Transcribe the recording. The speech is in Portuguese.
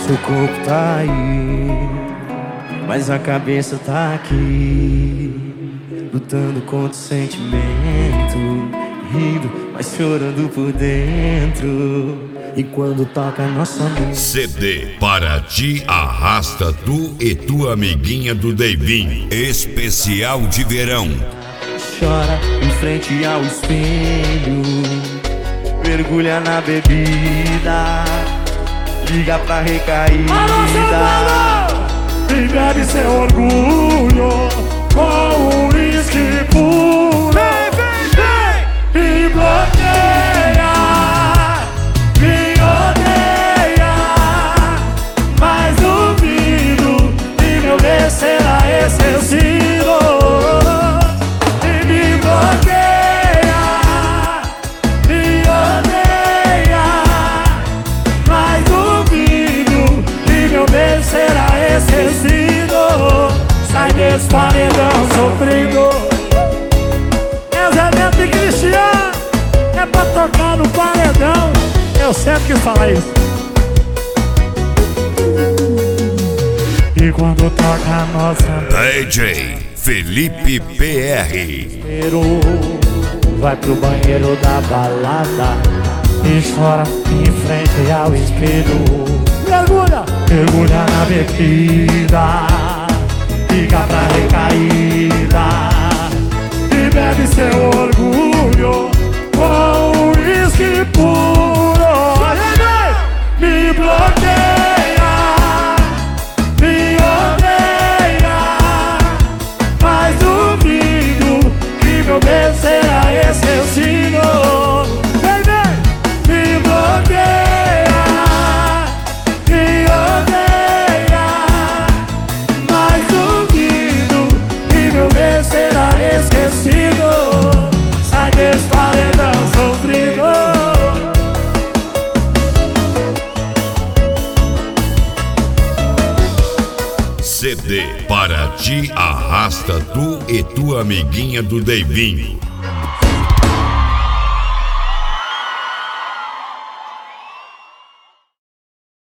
Seu corpo tá aí, mas a cabeça tá aqui, lutando contra o sentimento, rindo, mas chorando por dentro. E quando toca nossa música, CD Para Ti Arrasta Tu e Tua Amiguinha do Deivinho, especial de verão. chora em frente ao espelho, mergulha na bebida, liga pra recaída e bebe seu orgulho com o uísque puro. E bloqueia, me odeia, mas duvido que meu bem será esquecido. E me bloqueia, me odeia, mas duvido que meu bem será esquecido. Sai desse paredão sofrido. Zé e Cristiano, é pra tocar no paredão. Eu sempre quis falar isso. E quando toca a nossa DJ Felipe PR. vai pro banheiro da balada e chora em frente ao espelho. Mergulha, mergulha na bebida, fica pra recaída e bebe seu orgulho com o uísque puro. Me bloqueia, me odeia, mas duvido que meu bem será esquecido. Me bloqueia, me odeia, mas duvido que meu bem será esquecido. Sai desse paredão sofrido. CD Para Ti Arrasta Tu e Tua Amiguinha do Deivinho.